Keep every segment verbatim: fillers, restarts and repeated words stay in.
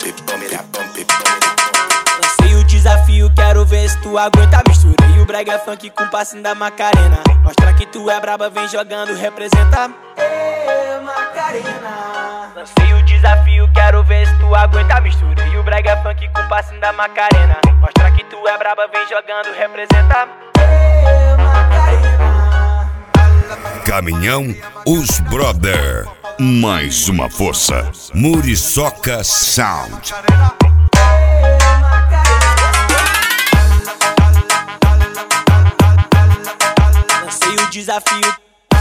Lancei o desafio, quero ver se tu aguenta. Misturei o brega funk com passinho da Macarena. Mostra que tu é braba, vem jogando, representa. Ê, Macarena. Lancei o desafio, quero ver se tu aguenta. Misturei o brega funk com passinho da Macarena. Mostra que tu é braba, vem jogando, representa. Ê, Macarena. Caminhão, os brother. Mais uma força. Muriçoca Sound. Lancei o desafio,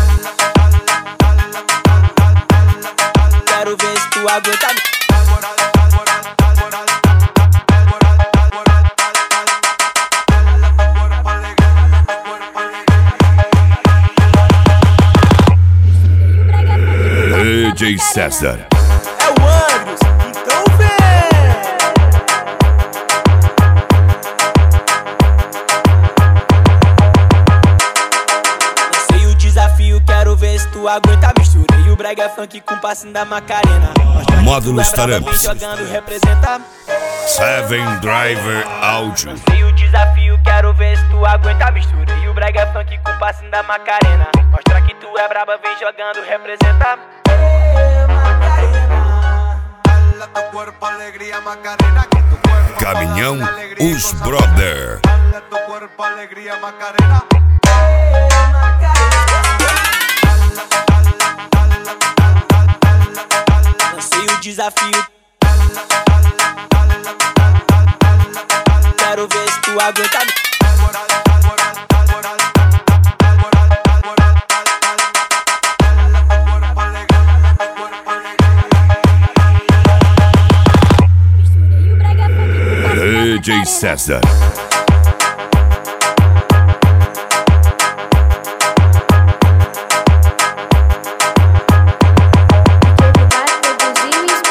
quero ver se tu aguenta. D J César. É o Andros, então vem! Lancei o desafio, quero ver se tu aguenta. Misturei o brega funk com passinho da Macarena. Módulos Taramps. Jogando, representa. Seven Driver Áudio. Lancei o desafio, quero ver se tu aguenta. Misturei o brega funk com passinho da Macarena. Mostra que tu é braba, vem jogando, representa. Caminhão, os brother. Lancei o desafio, quero ver se tu aguenta. D J César.